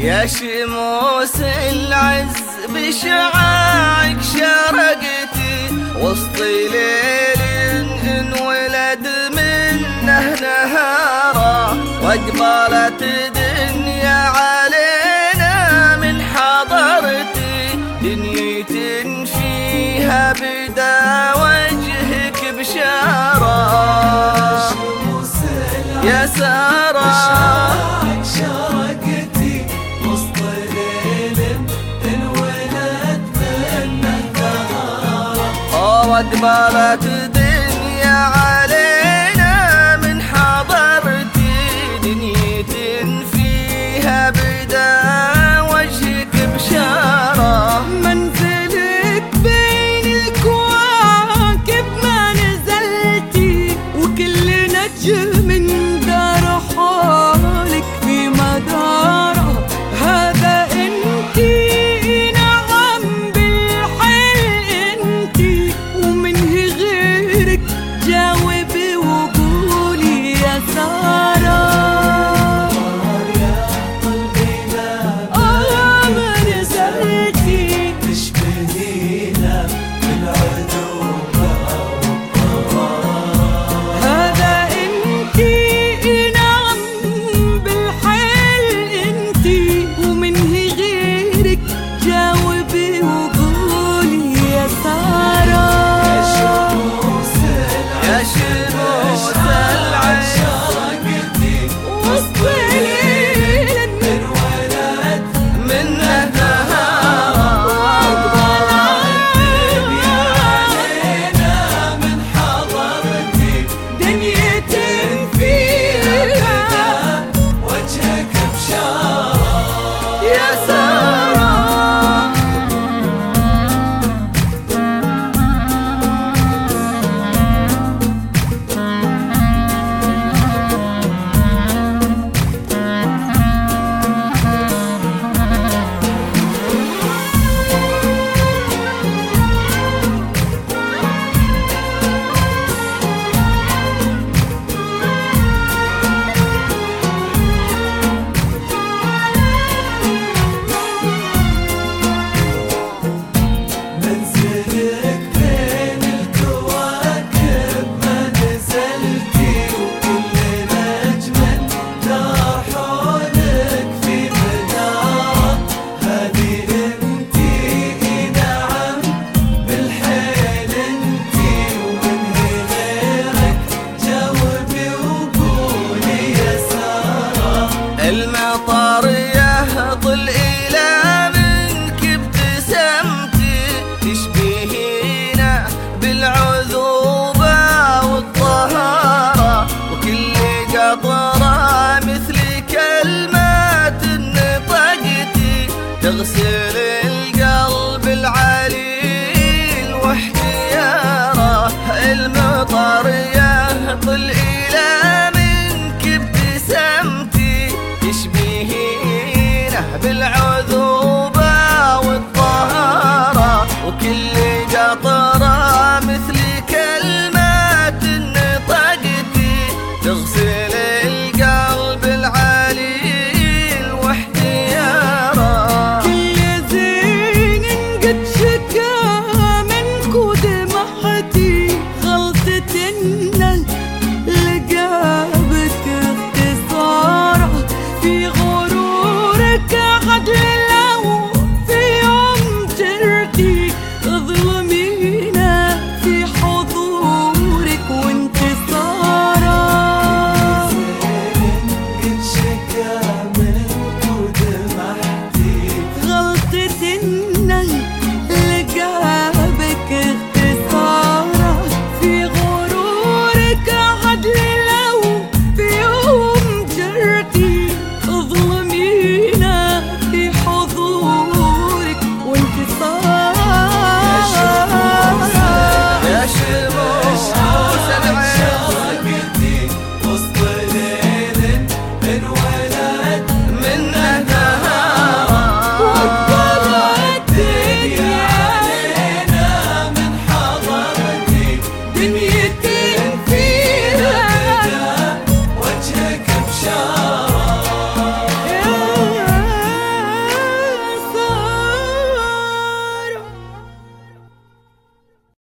يا شموس العز بشعاعك شرقتي وسط ليل انولد منه نهارا، واقبلت دنيا علينا من حضرتي، دنية فيها بدا وجهك بشارة. يا سارة شرقتي وسط ليل انولد منه نهارا، واقبلت دنيا علينا من حضرتي، دنية فيها بدا وجهك بشارة. منزلك بين الكواكب ما نزلتي، وكل نجم من دار حالك في مداره، هذا انتي نعم بالحل انتي، ومنه غيرك جاوبي وقولي يا سارة. المطر يهطل إلى منك ابتسامتي، تشبهينا بالعذوبة والطهارة، وكل قطرة مثل كلمات نطقتي تغسل القلب العليل واحتياره. المطر يهطل